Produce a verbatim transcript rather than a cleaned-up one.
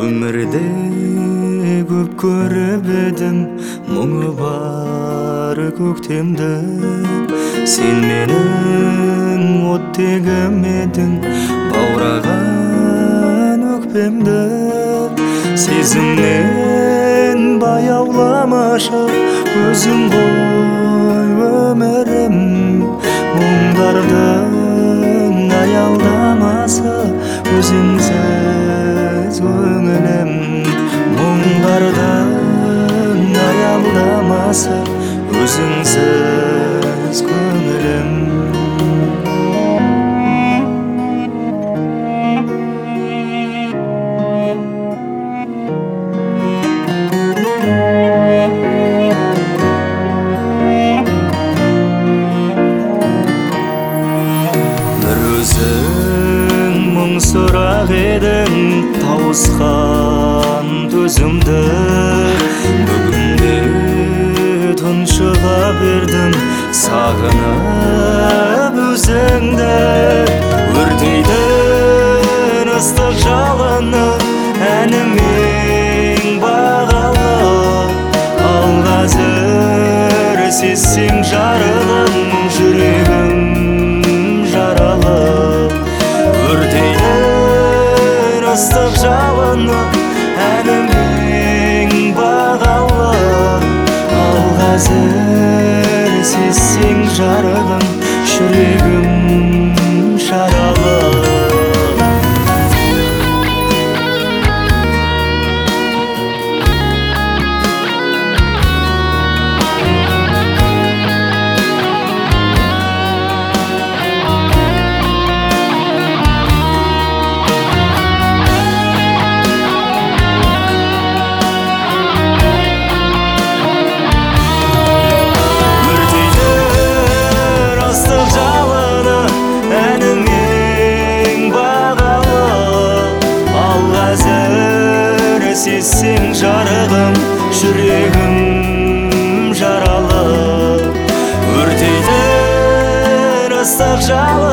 Өмірде көп көріп едім мұңы бар көктемді. Сен менің оттегім едің, баураған өкпемді. Сезімнен баяуламашы өзің ғой өмірім. Мұңдардың аялдамасы өзіңсіз көңілім. Мұңдардың аялдамасы өзіңсіз көңілім. Өзің мұң сұрақ едің, тауысқан төзімді. Бүгінде тұншыға бердім, сағынып өзіңді. Өртейдің ыстық жалыны әнімең бағалы. Ал қазір сезсең жарығым, жүрегім жаралы. Өртейдің ыстық жалыны әнімең бағалы. Ал қазір сезсең жарығым, жүрегім жаралы. Сезсең жарығым, жүрегім жаралы. Өртейдің ыстық жалы